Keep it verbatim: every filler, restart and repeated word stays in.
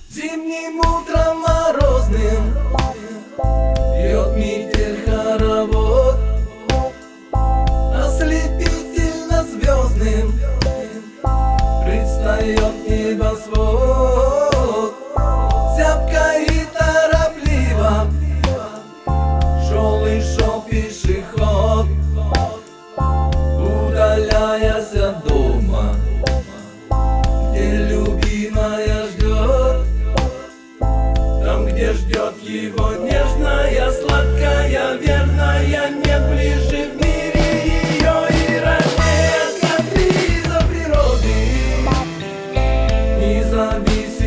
Зимним утром морозным бьет метель хоровод, ослепительно звездным предстает небосвод. Зябко и торопливо шел и шел пешеход, удаляясь от дома, где любимая ждет, там, где ждет его нежная, сладкая, верная, нет ближе в мире ее и роднее. Каприза природы, независимо